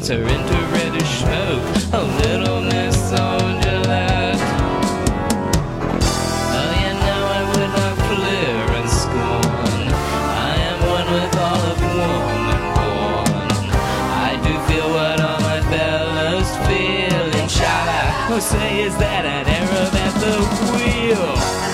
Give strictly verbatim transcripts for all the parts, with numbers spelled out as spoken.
turns her into reddish smoke. Oh, little Miss Angelette. Oh, you know I would not fleer and scorn. I am one with all of woman born. I do feel what all my fellows feel. Inshallah, Jose is that an Arab at the wheel.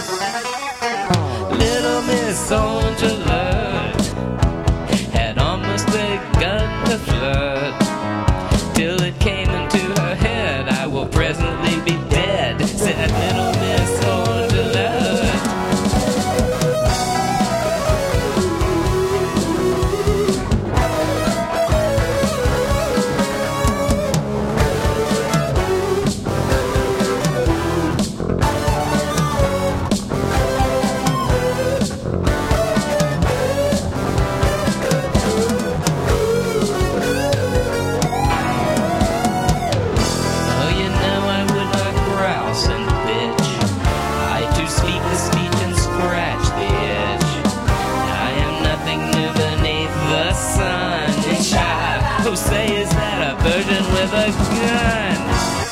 Little Miss Angelette had almost begun to flirt, till it came into her head, I will presently be dead, said little Miss Angelette. Jose is that a virgin with a gun.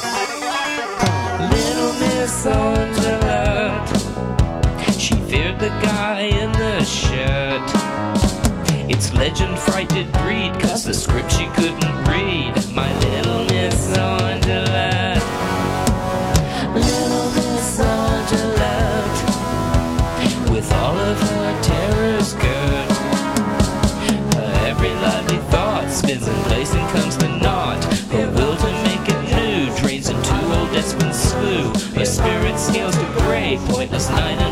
Little Miss Angelette, she feared the guy in the shirt. Its legend frighted breed, cause the script she couldn't read. My little Miss Angelette. Little Miss Angelette, with all of her terrors girt, her every lively thought spins in place and comes to naught. Her will to make it new drains into old Espen slew. Her spirit scales to grey, pointless night